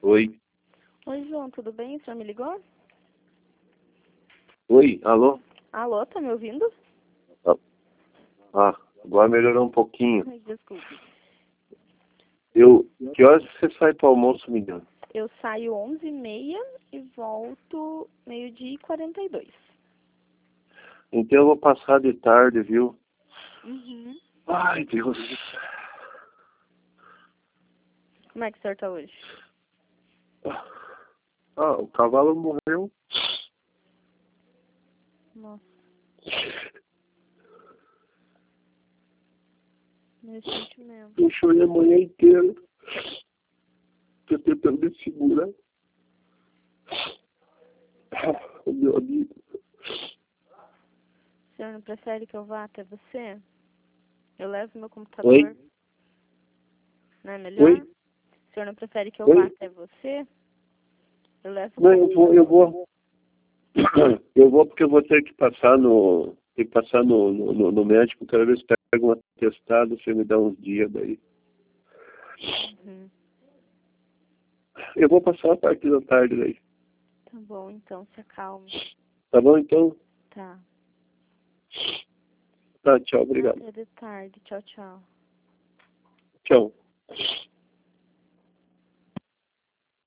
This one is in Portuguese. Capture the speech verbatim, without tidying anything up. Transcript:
Oi. Oi, João, tudo bem? O senhor me ligou? Oi, alô? Alô, tá me ouvindo? Ah, agora melhorou um pouquinho. Ai, desculpe. Eu, que horas você sai para o almoço, menina? Eu saio onze e meia e volto meio-dia e quarenta e dois. Então eu vou passar de tarde, viu? Uhum. Ai, Deus. Como é que o senhor tá hoje? Ah, o cavalo morreu. Nossa. Meu sentimento. Eu chorei a manhã inteira. Tô tentando me segurar. Ah, o meu amigo. O senhor não prefere que eu vá até você? Eu levo meu computador. Oi? Não é melhor? Oi? O senhor não prefere que eu Oi? vá até você? Eu levo o Não, eu vou, eu computador. vou. Eu vou porque eu vou ter que passar no. Ter que passar no, no, no médico, quero ver se pega um atestado, você me dá uns dias daí. Uhum. Eu vou passar a parte da tarde daí. Tá bom, então, se acalme. Tá bom, então? Tá. Tá, tchau, obrigado. Até de tarde. Tchau, tchau. Tchau.